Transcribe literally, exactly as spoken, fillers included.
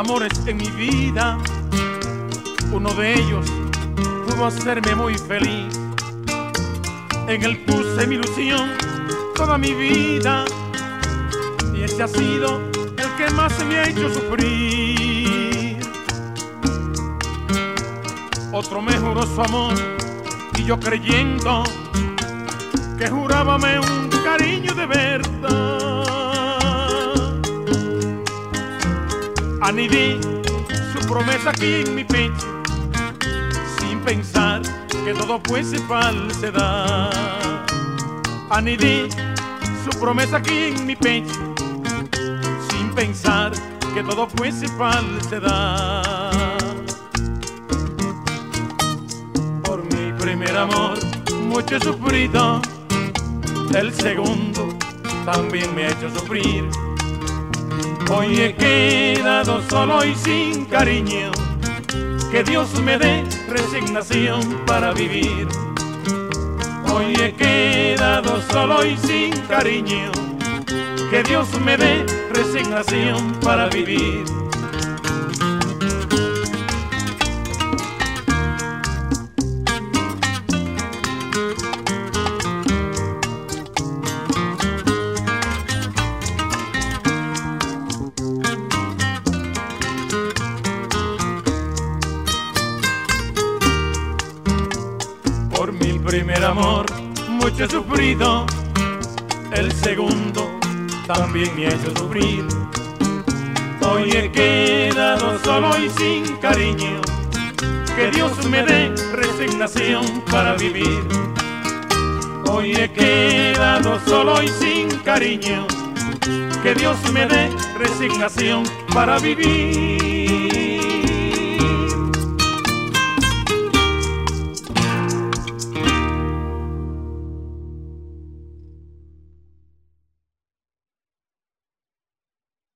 amores en mi vida. Uno de ellos pudo hacerme muy feliz. En él puse mi ilusión toda mi vida, y ese ha sido el que más me ha hecho sufrir. Otro me juró su amor y yo creyendo que jurábame un cariño de verdad, anidé su promesa aquí en mi pecho sin pensar que todo fuese falsedad. Anidé su promesa aquí en mi pecho sin pensar que todo fuese falsedad. Por mi primer amor mucho he sufrido, el segundo también me ha hecho sufrir. Hoy he quedado solo y sin cariño, que Dios me dé resignación para vivir. Hoy he quedado solo y sin cariño, que Dios me dé resignación para vivir. Por mi primer amor mucho he sufrido, el segundo también me ha hecho sufrir. Hoy he quedado solo y sin cariño, que Dios me dé resignación para vivir. Hoy he quedado solo y sin cariño, que Dios me dé resignación para vivir.